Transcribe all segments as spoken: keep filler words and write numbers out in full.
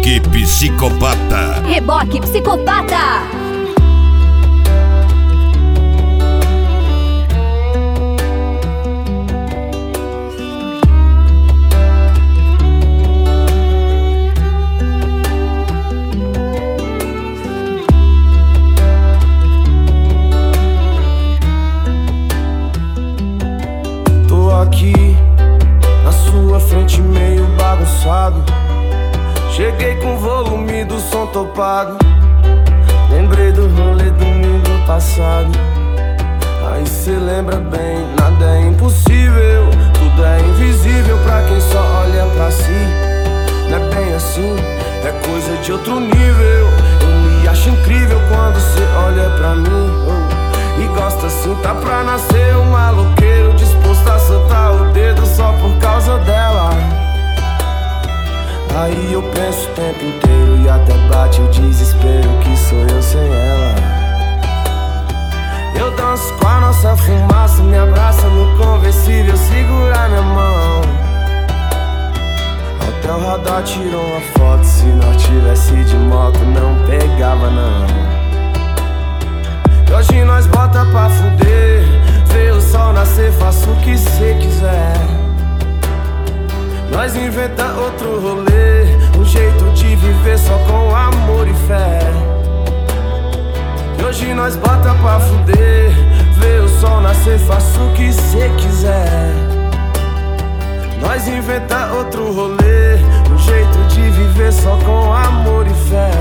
Reboque Psicopata. Reboque Psicopata. Aqui na sua frente meio bagunçado, cheguei com o volume do som topado. Lembrei do rolê domingo passado. Aí cê lembra bem, nada é impossível, tudo é invisível pra quem só olha pra si. Não é bem assim, é coisa de outro nível. Eu me acho incrível quando cê olha pra mim, oh, e gosta assim, tá pra nascer um maloqueiro disposto a soltar o dedo só por causa dela. Aí eu penso o tempo inteiro e até bate o desespero que sou eu sem ela. Eu danço com a nossa fumaça, me abraça no conversível, segura minha mão. Até o radar tirou uma foto, se nós tivesse de moto não pegava não. E hoje nós bota pra fuder, vê o sol nascer, faça o que cê quiser. Nós inventa outro rolê, um jeito de viver só com amor e fé. E hoje nós bota pra fuder, vê o sol nascer, faça o que cê quiser. Nós inventa outro rolê, um jeito de viver só com amor e fé.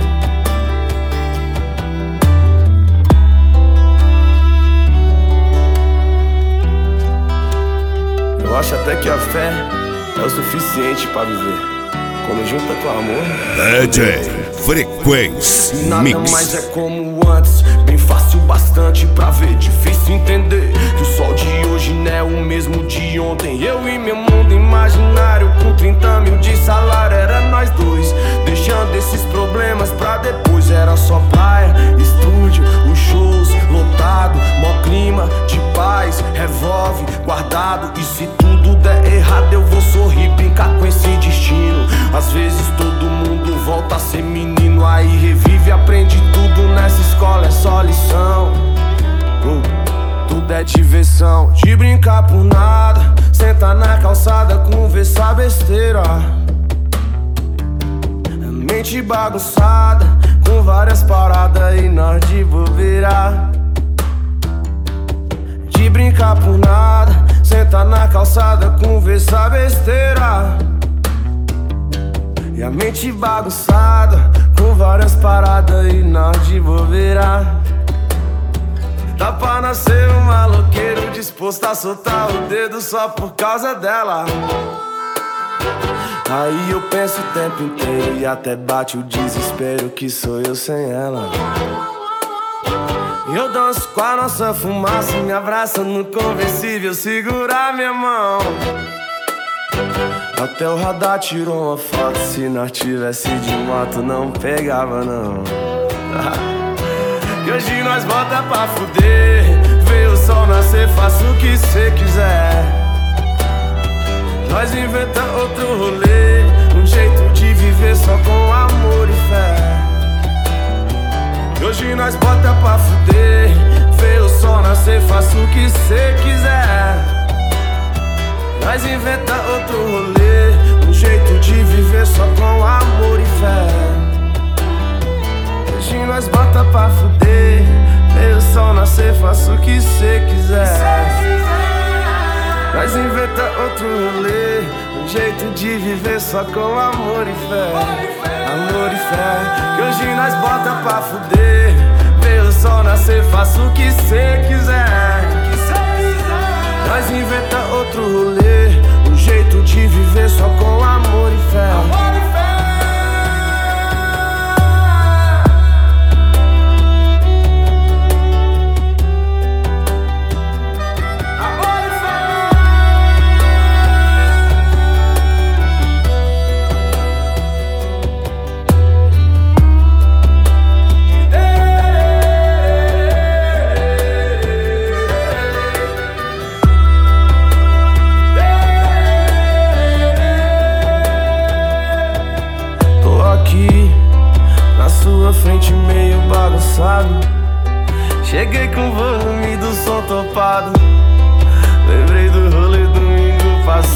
Eu acho até que a fé é o suficiente pra viver. Quando junta com amor, D J Frequência nada Mix. mais é como antes, bem fácil bastante pra ver, difícil entender que o sol de hoje não é o mesmo de ontem. Eu e meu mundo imaginário com trinta mil de salário, era nós dois, deixando esses problemas pra depois. Era só praia, estúdio, os shows lotado, mó clima de paz, revolve guardado. E se tudo der errado eu vou sorrir, brincar com esse destino. Às vezes todo mundo volta a ser menino, aí revive, aprende tudo nessa escola, é só lição. uh, Tudo é diversão, de brincar por nada, senta na calçada, conversar besteira. Mente bagunçada, com várias paradas e nós de bobeira. De brincar por nada, senta na calçada, conversar besteira. E a mente bagunçada, com várias paradas e nós de bobeira. Dá pra nascer um maloqueiro disposto a soltar o dedo só por causa dela. Aí eu penso o tempo inteiro e até bate o desespero que sou eu sem ela. E eu danço com a nossa fumaça, me abraça no conversível, segura minha mão. Até o radar tirou uma foto, se nós tivesse de moto não pegava não. E hoje nós bota pra fuder, vê o sol nascer, faça o que cê quiser. Nós inventa outro rolê, um jeito de viver só com amor e fé. E hoje nós bota pra fuder, vê o sol nascer, faça o que cê quiser. Nós inventa outro rolê, um jeito de viver só com amor e fé. Hoje nós bota pra fuder, vê o sol nascer, faça o que cê quiser. Nós inventa outro rolê, um jeito de viver só com amor e fé. Amor e fé, que hoje nós bota pra fuder, vê o sol nascer, faça o que cê quiser. Nós inventa outro rolê, um jeito de viver só com amor e fé. Amor e fé. aqui na sua frente meio bagunçado. Cheguei com o volume do som topado. Lembrei do rolê domingo passado.